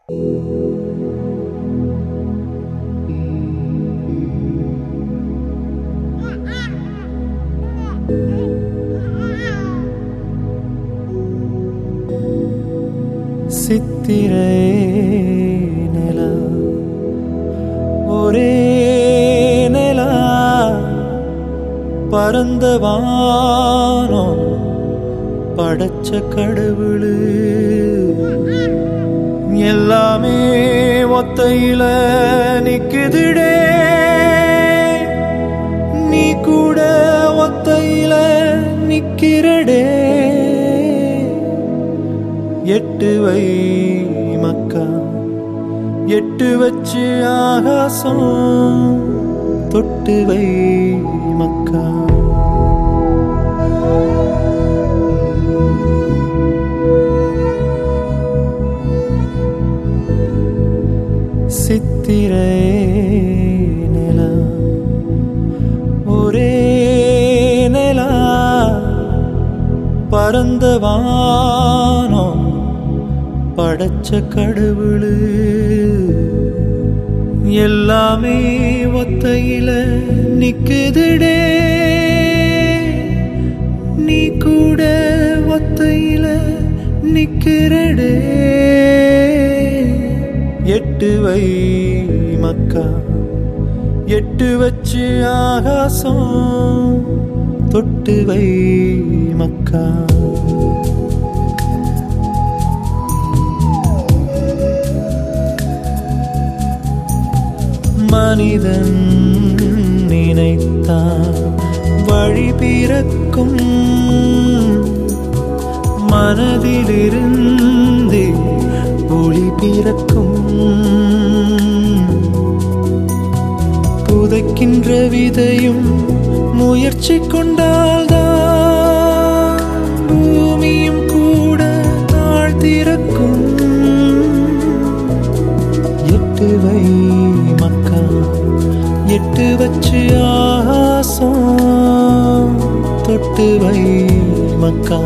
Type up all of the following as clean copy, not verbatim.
சித்திரை நிலா ஒரே நிலா பரந்த வானம் படைச்ச கடவுளு எல்லாமே ஒத்தையில நிக்குதுடே நீ கூட ஒத்தையில நிக்கிறடே எட்டு வை மக்கா எட்டு வச்சு ஆகாசம் தொட்டு வை மக்கா சித்திரை நிலா ஒரே நிலா பரந்த வானம் படைச்ச கடவுளு எல்லாமே ஒத்தையில நிக்குதுடே நீ கூட ஒத்தையில நிக்கிறடே எட்டு வை மக்கா எட்டு வச்சு ஆகாசம் தொட்டு வை மக்கா மனிதன் நினைத்தான் வழி பிறக்கும் மனதிலிருந்தே ஒளி பிறக்கும் புதைக்கின்ற விதையும் முயற்சி கொண்டால்தான் பூமியும் கூட தாழ்த்திறக்கும் எட்டு வை மக்கா எட்டு வச்சு ஆகாசம் தொட்டு வை மக்கா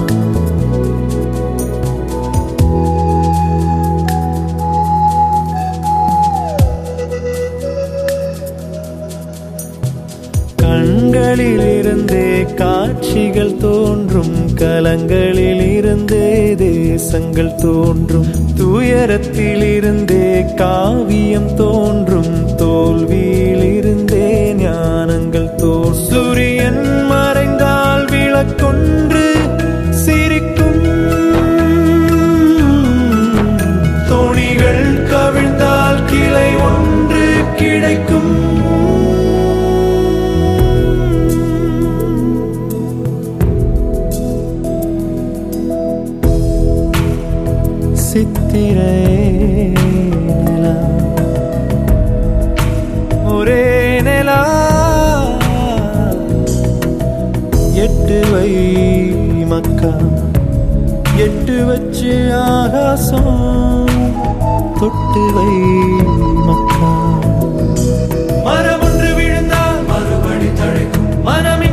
கண்களிலிருந்தே காட்சிகள் தோன்றும் கலங்களிலிருந்தே தேசங்கள் தோன்றும் துயரத்திலிருந்தே காவியம் தோன்றும் தோல்வியிலிருந்தே ஞானங்கள் தோன்றும் சூரியன் மறைந்தால் விளக்கொன்று சிரிக்கும் தோணிகள் கவிழ்ந்தால் கிளை ஒன்று கிடைக்கும் சித்திரை நிலா ஒரே நிலா எட்டு வை மக்கா எட்டு வச்சு ஆகாசம் தொட்டு வை மக்கா மரம் ஒன்று விழுந்தால் மறுபடி தழைக்கும் மனம்